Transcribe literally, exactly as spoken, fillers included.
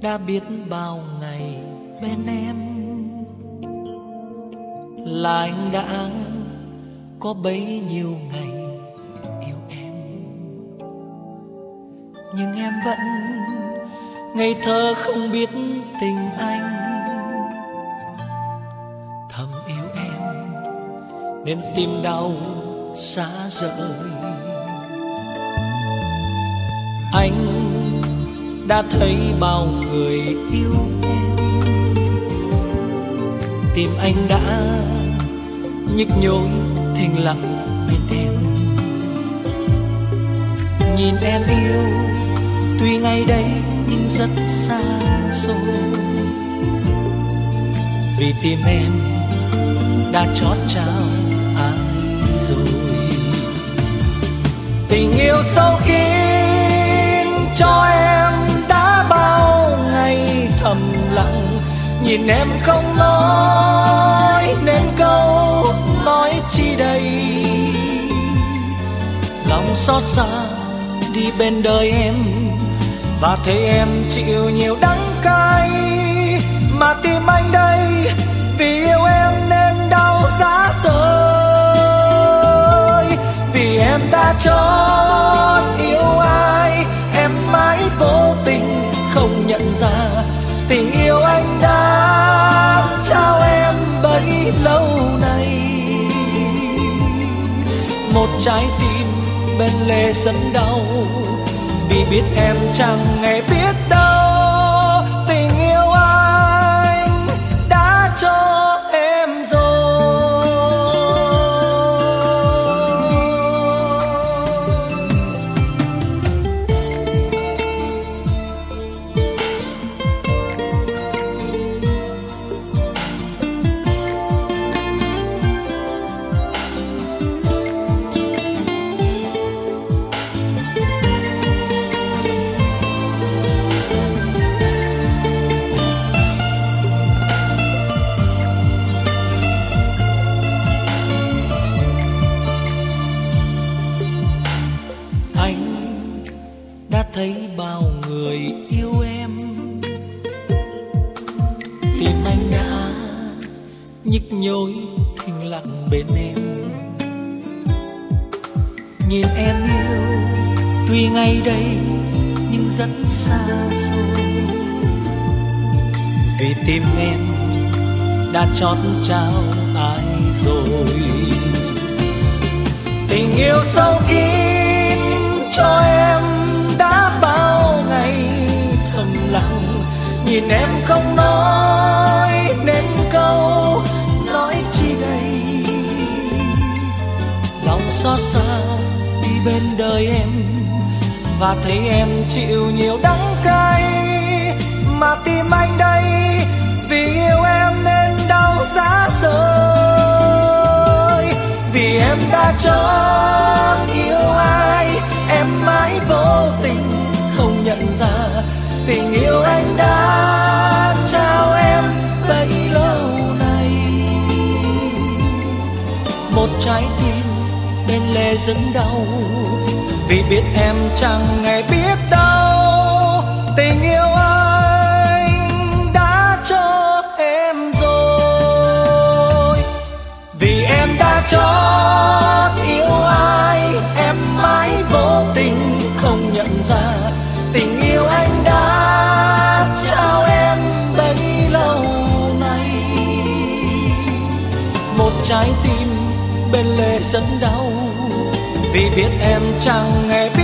đã biết bao ngày bên em, là anh đã có bấy nhiêu ngày yêu em, nhưng em vẫn ngây thơ không biết tình anh. Thầm yêu em nên tim đau xa rời. Anh đã thấy bao người yêu em, tim anh đã nhức nhối thinh lặng bên em. Nhìn em yêu tuy ngay đây nhưng rất xa xôi, vì tim em đã chót trao ai rồi. Tình yêu sâu kín cho em đã bao ngày thầm lặng, nhìn em không nói nên câu nói chi đây. Lòng xót xa đi bên đời em, và thấy em chịu nhiều đắng cay, mà tim anh đây vì yêu em nên đau giá rời. Vì em đã chót yêu ai, em mãi vô tình không nhận ra tình yêu anh đã trao em bấy lâu nay. Một trái tim bên lề rất đau, vì biết em chẳng hề biết đâu tình yêu anh đã cho em rồi. Thấy bao người yêu em, tim anh đã nhức nhối thinh lặng bên em. Nhìn em yêu tuy ngay đây nhưng rất xa xôi, vì tim em đã chót trao ai rồi. Tình yêu sâu kín cho em đã bao ngày thầm lặng, nhìn em không nói nên câu nói chi đây. Lòng xót xa đi bên đời em, và thấy em chịu nhiều đắng cay, mà tim anh đây vì yêu em nên đau giá rời. Vì em đã chót yêu ai, em mãi vô tình không nhận ra tình yêu anh đã trao em bấy lâu nay. Một trái tim bên lề rất đau, vì biết em chẳng hề biết đâu tình yêu anh đã cho em rồi. Vì em đã chót yêu ai, em mãi vô tình không nhận ra tình yêu anh đã trao em bấy lâu nay. Một trái tim bên lề rất đau, vì biết em chẳng hề biết